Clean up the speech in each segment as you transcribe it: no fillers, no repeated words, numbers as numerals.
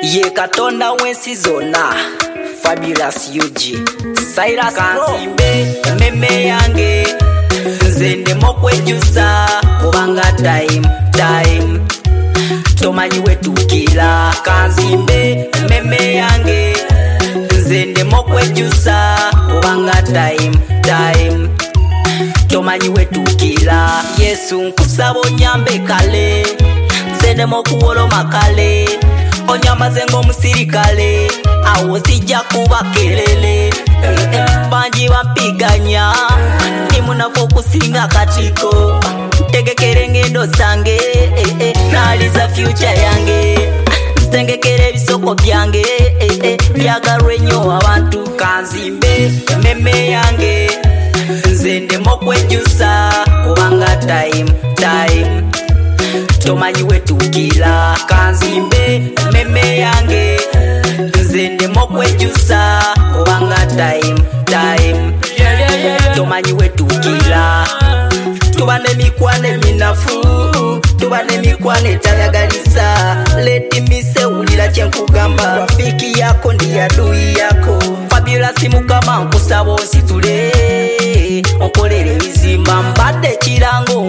Ye katonda wensi zona Fabulous UG Cyrus Kansimbe meme yange nze ndemo kwejusa kubanga time tomanyi wetukira Kansimbe meme yange nze ndemo kwejusa kubanga time tomanyi wetukira Yesu nkusaba onyambe kale nze ndemo kuwoloma kale onyamaze ng'omusirikale awo sijja kuba kelele bangi bampiganya nimunafu okusinga katiko tegekere engendo zange naaliza future yange zitengekere ebisoko byange byagalwa ennyo abantu Kansimbe meme yange nze ndemo kwejusa kubanga time tomanyi wetukira Kansimbe meme yange nze ndemo kwejusa kubanga time tomanyi wetukira tuba n'emikwano eminafu tuba n'emikwano etayagalisa leti mise wulira kyenkugamba rafiki yako ndi adui yako Fabulous mukama nkusaba onsitule onkolere ebizimba mbadde kirango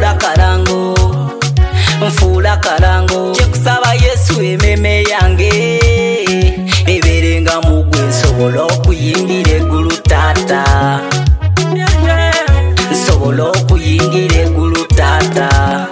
nfuula kalango kyekusaba Yesu ememe yange eberenga mugwe nsobola okuyingira eggulu taata nsobola okuyingira eggulu taata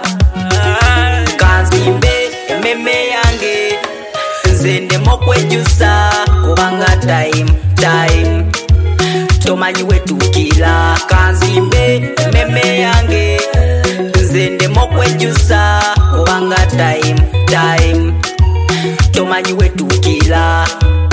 Kansimbe ememe yange nze ndemo kwejusa kubanga time tomanyi wetukira Kansimbe ememe yange nze ndemo kwejusa kubanga time tomanyi wetukira